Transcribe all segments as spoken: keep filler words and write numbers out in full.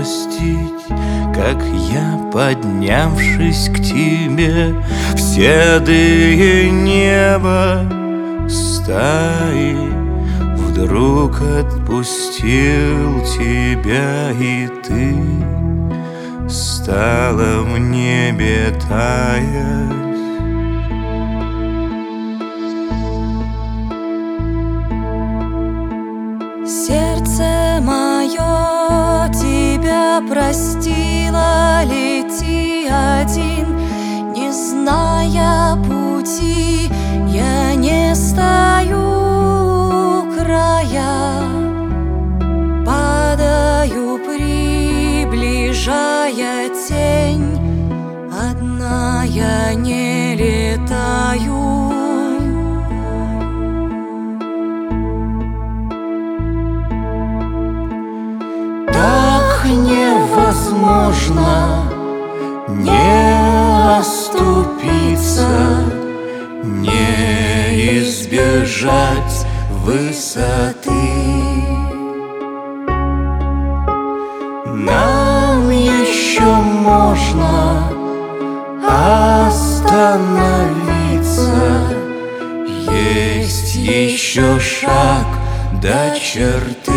простить, как я, поднявшись к тебе в седые небо стаи, вдруг отпустил тебя, и ты стала в небе таять. Сердце мое тебя простило, лети один, не зная пути. Я не стою у края, падаю, приближая тень. Одна я не летаю. Невозможно не оступиться, не избежать высоты. Нам еще можно остановиться, есть еще шаг до черты.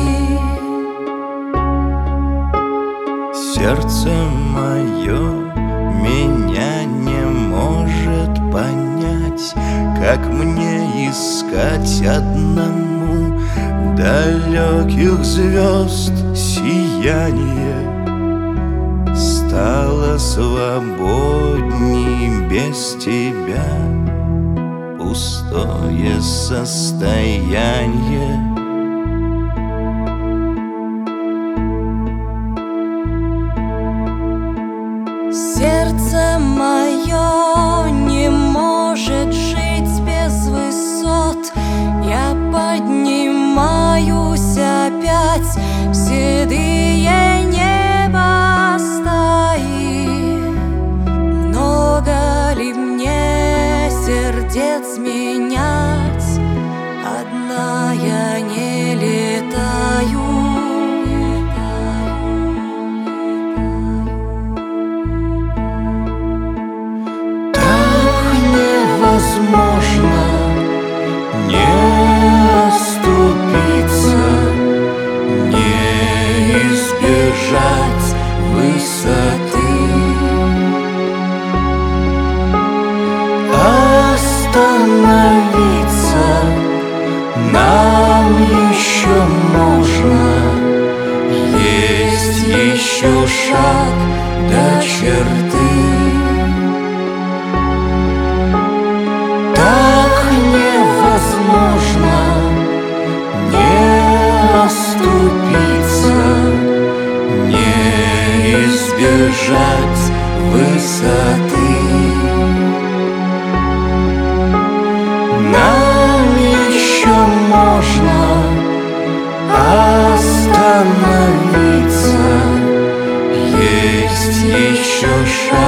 Сердце мое меня не может понять, как мне искать одному далеких звезд сияние. Стало свободней без тебя пустое состояние. Сердце мое не может жить без высот. Я поднимаюсь опять в седые небо стаи. Много ли мне сердец менять? Одна я не летаю. Возможно не оступиться, не избежать высоты. Остановиться нам еще можно, есть еще шаг до черты. Невозможно не оступиться, не избежать высоты. Нам еще можно остановиться, есть еще шаг